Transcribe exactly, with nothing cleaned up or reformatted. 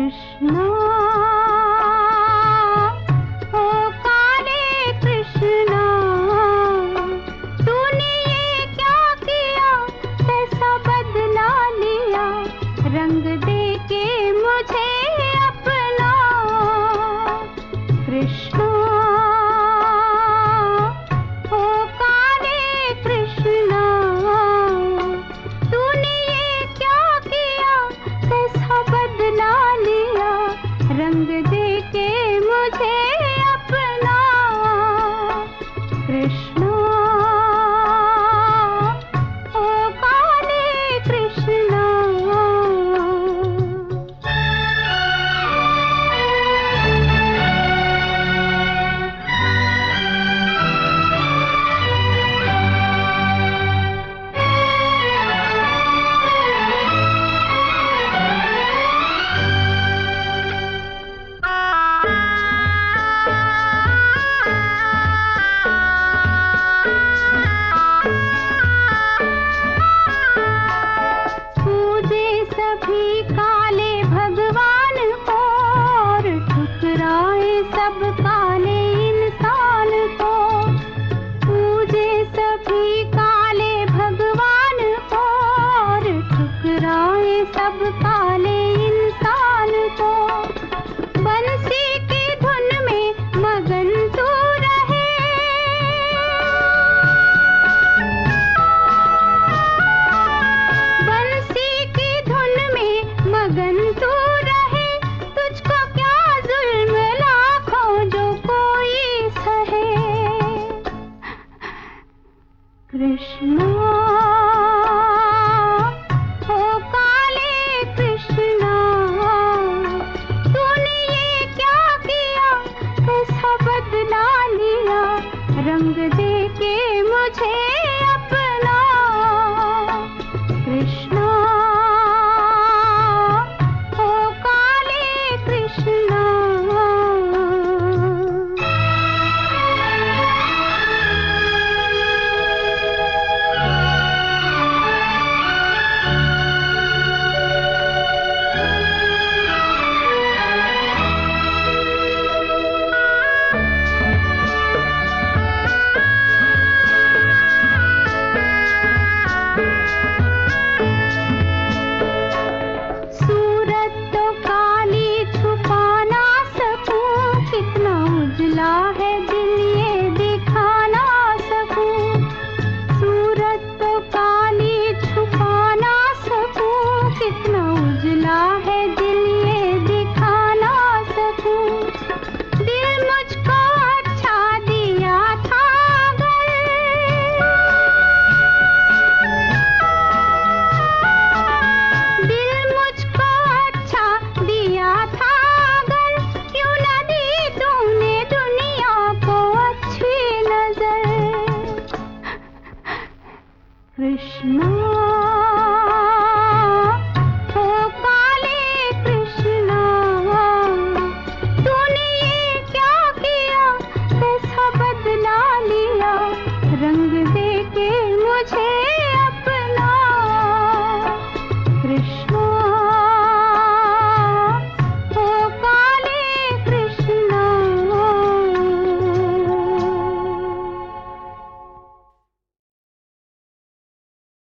कृष्णा ओ काले कृष्णा, तूने ये क्या किया, कैसा बदला लिया, रंग दे के मुझे अपना। कृष्णा ओ काले कृष्णा, तूने ये क्या किया, कैसा बदला लिया, रंग दे के मुझे अपना। कृष्णा ओ काले कृष्णा। सभी काले भगवान को और ठुकराए सब काले इंसान को। पूजे सभी काले भगवान को और ठुकराए सब काले इंसान को। बंसी की धुन में मगन तू रहे, मगन तू रहे, तुझको क्या जुल्म लाखों जो कोई सहे। कृष्णा ओ काले कृष्णा, तूने ये क्या किया, कैसा बदला लिया, रंग दे के मुझे अपना। कृष्णा है दिल ये दिखा ना सकूं, सूरत तो काली छुपा ना सकूं, कितना उजला है दिल ये दिखा ना सकूं। दिल मुझको अच्छा दिया था अगर, दिल मुझको अच्छा दिया था अगर, क्यों ना दी तूने कृष्णा।